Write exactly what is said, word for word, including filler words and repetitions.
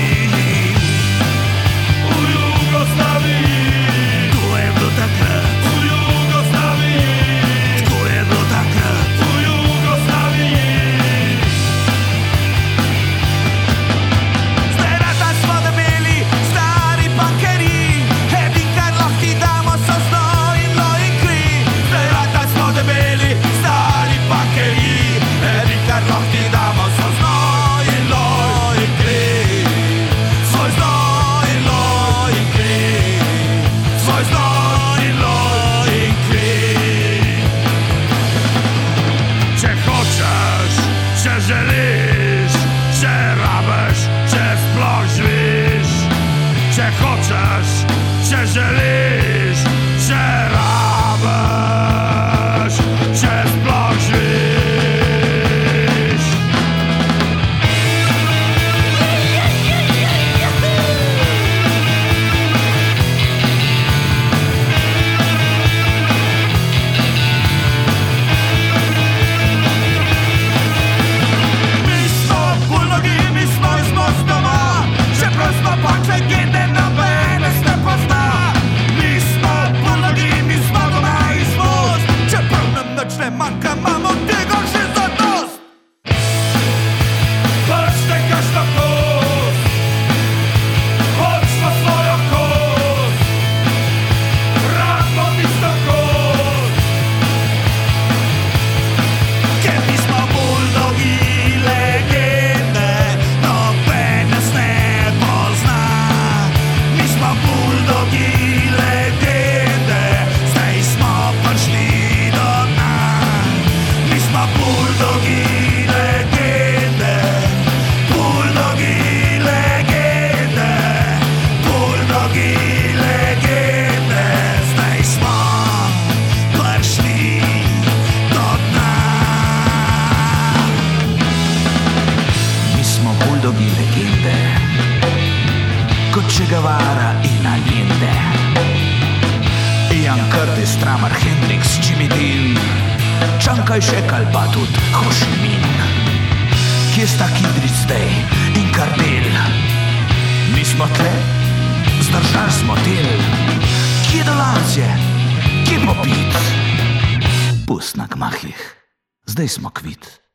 Želiš, če rabiš, če sploh živiš, če hočeš, če želiš, če rabiš, če sploh živiš. Manjka, imamo tega že zadost. Prštekaš na kost, hočemo svojo kost, rabimo tisto kost. Ker mi smo buldogi legende, noben nas ne pozna. Mi smo buldogi legende, zdaj smo prišli do dna. Buldogi legende, buldogi legende, buldogi legende, zdaj smo prišli do dna. Mi smo buldogi legende, kot Che Guevara in Allende, Ian Curtis, Drummer, Hendrix, Jimmy Dean, Čankaj Šekal pa tudi Ho Chi Minh. Kje sta Kidrič zdaj in Karmel? Mi smo tle, zdržali smo del. Kje Dolancije, kje popit? Pust na gmahih, zdaj smo kvit.